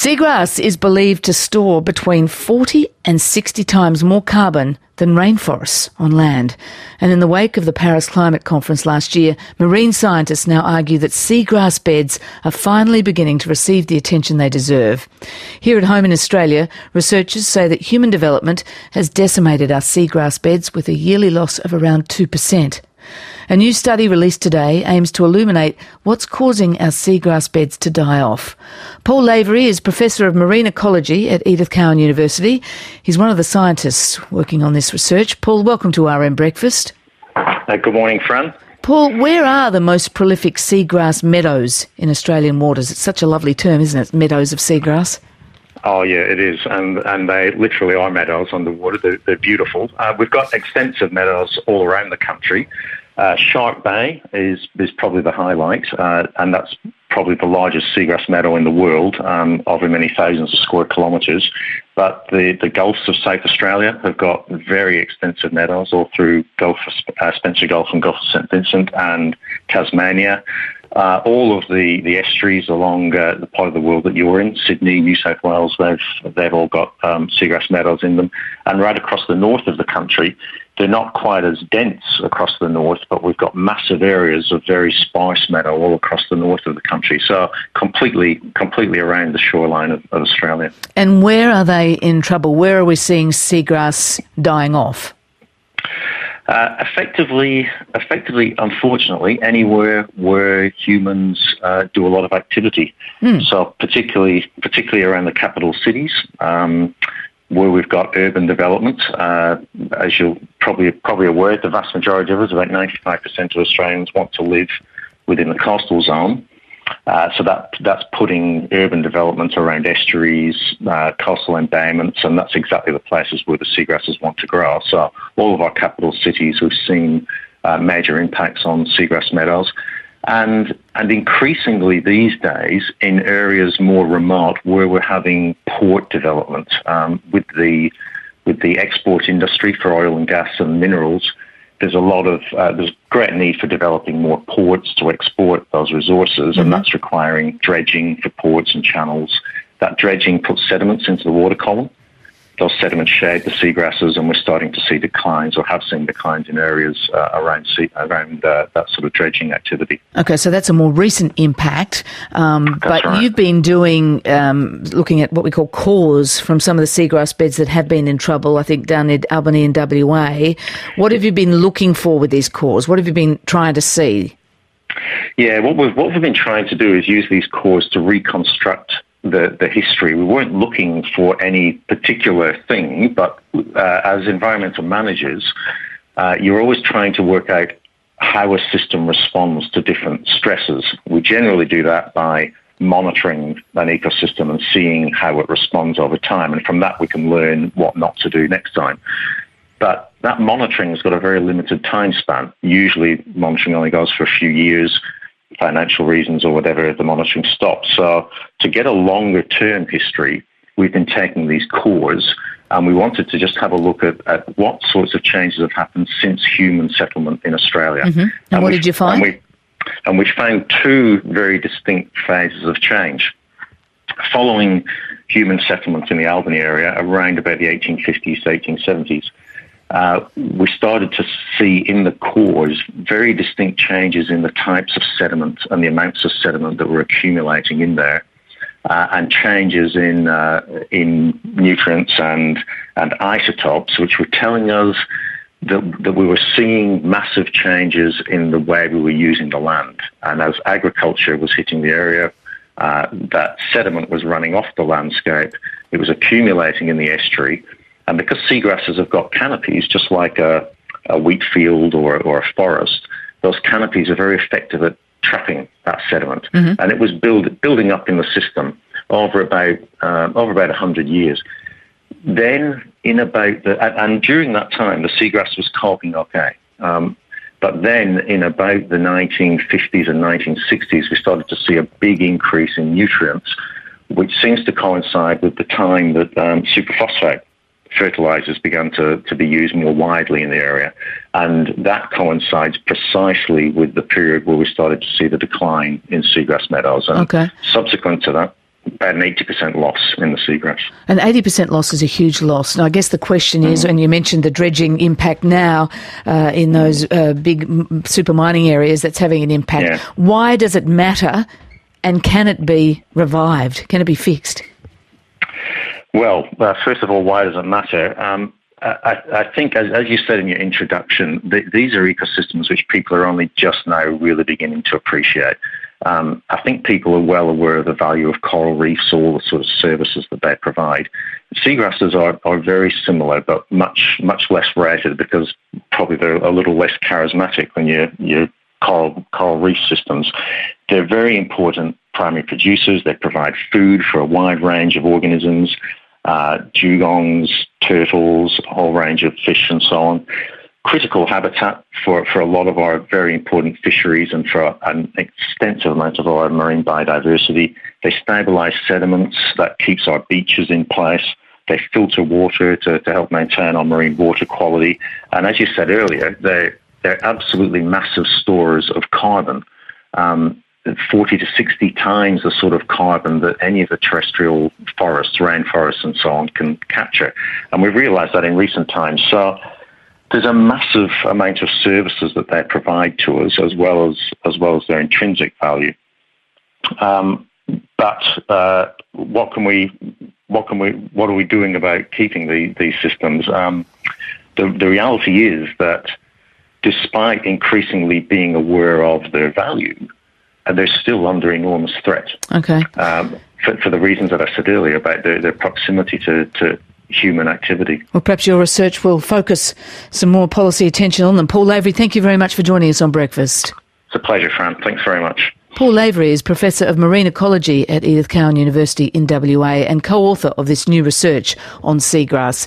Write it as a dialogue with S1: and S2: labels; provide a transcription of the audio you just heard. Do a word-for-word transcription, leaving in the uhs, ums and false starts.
S1: Seagrass is believed to store between forty and sixty times more carbon than rainforests on land. And in the wake of the Paris Climate Conference last year, marine scientists now argue that seagrass beds are finally beginning to receive the attention they deserve. Here at home in Australia, researchers say that human development has decimated our seagrass beds with a yearly loss of around two percent. A new study released today aims to illuminate what's causing our seagrass beds to die off. Paul Lavery is Professor of Marine Ecology at Edith Cowan University. He's one of the scientists working on this research. Paul, welcome to R M Breakfast.
S2: Uh, good morning, Fran.
S1: Paul, where are the most prolific seagrass meadows in Australian waters? It's such a lovely term, isn't it? Meadows of seagrass.
S2: Oh, yeah, it is. And and they literally are meadows underwater. They're, they're beautiful. Uh, we've got extensive meadows all around the country. Uh, Shark Bay is, is probably the highlight, uh, and that's probably the largest seagrass meadow in the world, um, over many thousands of square kilometres. But the, the Gulfs of South Australia have got very extensive meadows all through Gulf of, uh, Spencer Gulf and Gulf of Saint Vincent and Tasmania. Uh, all of the, the estuaries along uh, the part of the world that you're in, Sydney, New South Wales, they've, they've all got um, seagrass meadows in them. And right across the north of the country, they're not quite as dense across the north, but we've got massive areas of very sparse meadow all across the north of the country. So completely, completely around the shoreline of, of Australia.
S1: And where are they in trouble? Where are we seeing seagrass dying off?
S2: Uh, effectively, effectively, unfortunately, anywhere where humans uh, do a lot of activity. Mm. So particularly, particularly around the capital cities, um, where we've got urban development. Uh, as you're probably probably aware, the vast majority of us, about ninety-five percent of Australians, want to live within the coastal zone. Uh, so that that's putting urban development around estuaries, uh, coastal embayments, and that's exactly the places where the seagrasses want to grow. So all of our capital cities, we've seen uh, major impacts on seagrass meadows. And and increasingly these days in areas more remote where we're having port development um, with the with the export industry for oil and gas and minerals. There's a lot of uh, there's great need for developing more ports to export those resources, mm-hmm. and that's requiring dredging for ports and channels. That dredging puts sediments into the water column. Those sediments shade the seagrasses, and we're starting to see declines, or have seen declines in areas uh, around sea, around uh, that sort of dredging activity.
S1: Okay, so that's a more recent impact. Um, but
S2: right.
S1: You've been doing, um, looking at what we call cores from some of the seagrass beds that have been in trouble, I think down in Albany and W A. What have you been looking for with these cores? What have you been trying to see?
S2: Yeah, what we've, what we've been trying to do is use these cores to reconstruct the, the history. We weren't looking for any particular thing, but uh, as environmental managers, uh, you're always trying to work out how a system responds to different stresses. We generally do that by monitoring an ecosystem and seeing how it responds over time, and from that we can learn what not to do next time. But that monitoring has got a very limited time span. Usually monitoring only goes for a few years, financial reasons or whatever, the monitoring stops. So to get a longer term history, we've been taking these cores, and we wanted to just have a look at, at what sorts of changes have happened since human settlement in Australia.
S1: Mm-hmm. And, and what did you find?
S2: And we, and we found two very distinct phases of change. Following human settlement in the Albany area around about the eighteen fifties to eighteen seventies, Uh, we started to see in the cores very distinct changes in the types of sediment and the amounts of sediment that were accumulating in there, uh, and changes in uh, in nutrients and and isotopes, which were telling us that, that we were seeing massive changes in the way we were using the land. And as agriculture was hitting the area, uh, that sediment was running off the landscape. It was accumulating in the estuary. And because seagrasses have got canopies, just like a, a wheat field or, or a forest, those canopies are very effective at trapping that sediment. Mm-hmm. And it was build, building up in the system over about um, over about one hundred years. Then, in about the, and during that time, the seagrass was coping okay. Um, but then, in about the nineteen fifties and nineteen sixties, we started to see a big increase in nutrients, which seems to coincide with the time that um, superphosphate fertilizers began to, to be used more widely in the area. And that coincides precisely with the period where we started to see the decline in seagrass meadows. And
S1: okay.
S2: subsequent to that, about an eighty percent loss in the seagrass.
S1: And eighty percent loss is a huge loss. Now, I guess the question is, and you mentioned the dredging impact now uh, in those uh, big super mining areas, that's having an impact.
S2: Yeah.
S1: Why does it matter, and can it be revived? Can it be fixed?
S2: Well, uh, first of all, why does it matter? Um, I, I think, as, as you said in your introduction, th- these are ecosystems which people are only just now really beginning to appreciate. Um, I think people are well aware of the value of coral reefs, all the sort of services that they provide. Seagrasses are, are very similar, but much much less rated because probably they're a little less charismatic than your, your coral, coral reef systems. They're very important primary producers. They provide food for a wide range of organisms, uh, dugongs, turtles, a whole range of fish and so on. Critical habitat for, for a lot of our very important fisheries and for an extensive amount of our marine biodiversity. They stabilise sediments, that keeps our beaches in place. They filter water to, to help maintain our marine water quality. And as you said earlier, they're, they're absolutely massive stores of carbon, um, forty to sixty times the sort of carbon that any of the terrestrial forests, rainforests and so on can capture. And we've realised that in recent times. So there's a massive amount of services that they provide to us, as well as as well as their intrinsic value. Um, but uh, what can we, what can we, what are we doing about keeping the, these systems? Um, the, the reality is that, despite increasingly being aware of their value, uh, they're still under enormous threat.
S1: Okay.
S2: Um, for, for the reasons that I said earlier about their, their proximity to, to human activity.
S1: Well, perhaps your research will focus some more policy attention on them. Paul Lavery, thank you very much for joining us on Breakfast.
S2: It's a pleasure, Fran. Thanks very much.
S1: Paul Lavery is Professor of Marine Ecology at Edith Cowan University in W A and co-author of this new research on seagrass.